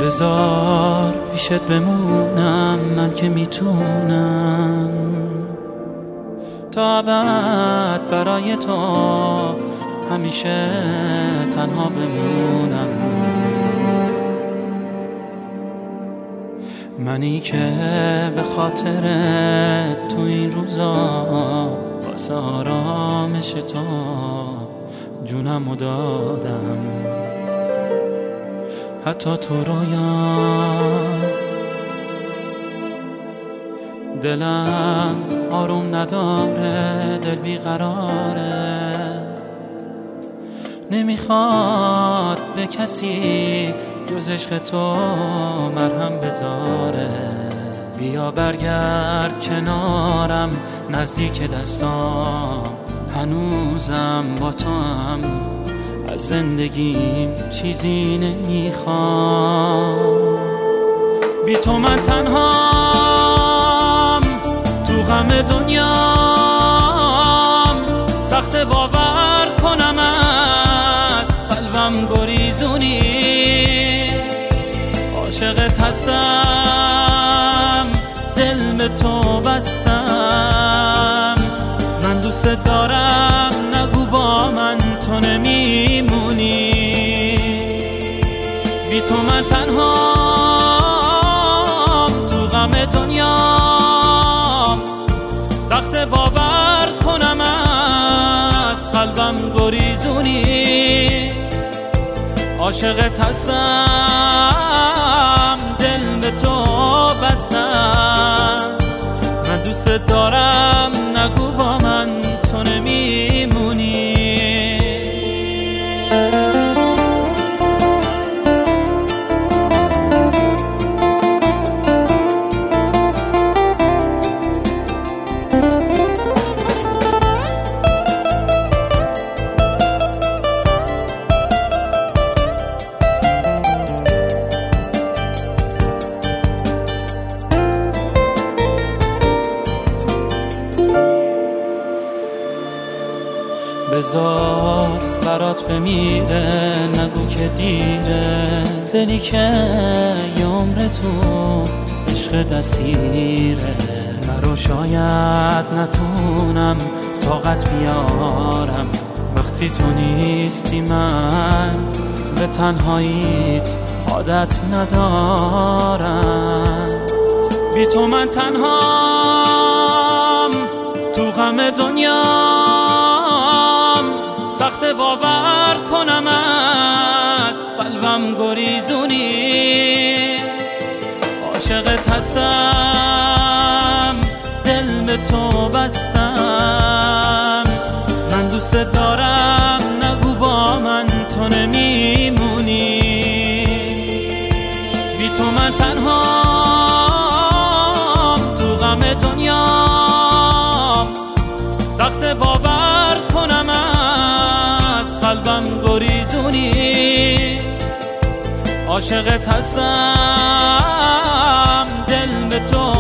بذار پیشت بمونم، من که میتونم تا ابد برای تو همیشه تنها بمونم. منی که به خاطر تو این روزا واسه آرامش تو جونمو دادم. حتی تو رویا دلم آروم نداره، دل بیقراره، نمیخواد به کسی جز عشق تو مرهم بذاره. بیا برگرد کنارم، نزدیک دستام، هنوزم با تو هم، از زندگیم چیزی نمیخوام. بی تو من تنهام، تو غم دنیام، سخت باور کنم از قلبم گریزونی. عاشقت هستم، دل به تو بستم، من دوست دارم، نگو با من تو نمیمونی. بی تو من تنهام، تو غم دنیام، سخت باور کنم از قلبم گریزونی. عاشقت هستم، دل به تو بستم، من دوست دارم، نگو با من تو نمیمونی. بذار برات بمیره، نگو که دیره، دلی که یه عمر تو عشق دستیره. مرو شاید نتونم طاقت بیارم، وقتی تو نیستی من به تنهاییت عادت ندارم. بی تو من تنهام، تو غم دنیام، سخت باور کنم از قلبم گریزونی. عاشقت هستم، دل به تو بستم، من دوست دارم، نگو با من تو نمیمونی. بی تو من تنهام، تو غم دنیام، سخت باور کنم از قلبم گریزونی. عاشقت هستم، دل به تو